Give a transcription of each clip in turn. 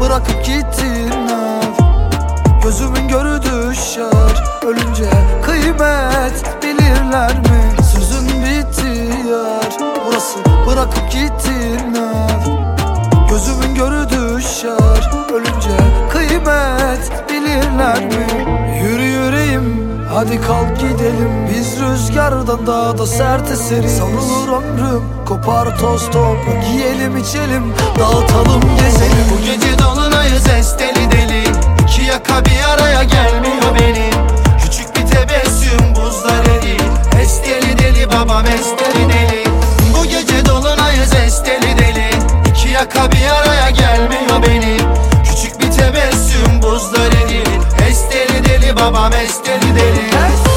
bırakıp gittiler. Gözümün gördüğü şer, ölünce kıymet bilirler mi? Sözün bitti yer, burası bırakıp gittiler. Gözümün gördüğü şer, ölünce kıymet bilirler mi? Yürü yüreğim, hadi kalk gidelim. Biz rüzgardan daha da sert eseriz. Savrulur ömrüm, kopar toz toprak. Yiyelim içelim, dağıtalım gezelim. Bu gece dolunayız esteli deli. İki yaka bir araya gelmiyor benim. Küçük bir tebessüm buzlar eridi. Esteli deli babam esteli deli. Bu gece dolunayız esteli deli. İki yaka bir araya gelmiyor benim. Küçük bir tebessüm buzlar eridi. Esteli deli babam esteli deli.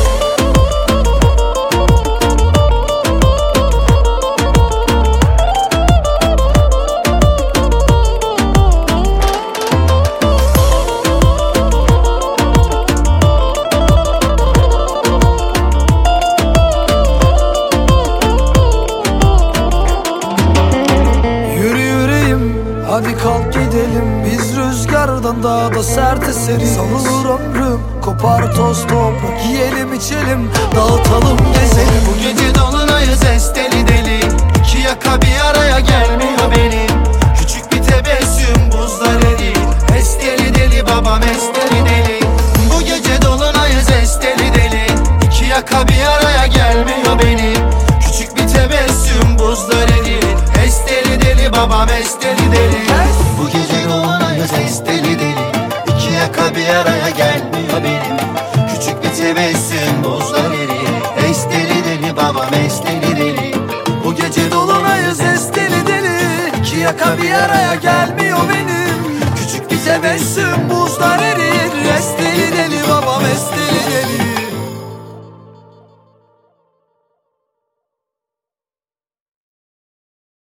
Hadi kalk gidelim, biz rüzgardan daha da sert eseriz. Savrulur ömrüm, kopar toz toprak. Yiyelim içelim, dağıtalım gezelim. Bu gece dolunayız esteli deli. İki yaka bir araya gelmiyor benim. Küçük bir tebessüm buzlar eridi. Esteli deli babam esteli deli. Bu gece dolunayız esteli deli. İki yaka bir araya gelmiyor benim. Küçük bir tebessüm buzlar eridi. Esteli deli babam esteli deli. Bu gece dolunayız esteli deli. İki yaka bir araya gelmiyor benim. Küçük bir tebessüm buzlar eridi. Esteli deli babam esteli deli. Bu gece dolunayız esteli deli. İki yaka bir araya gelmiyor benim. Küçük bir tebessüm buzlar erir. Esteli deli babam esteli deli.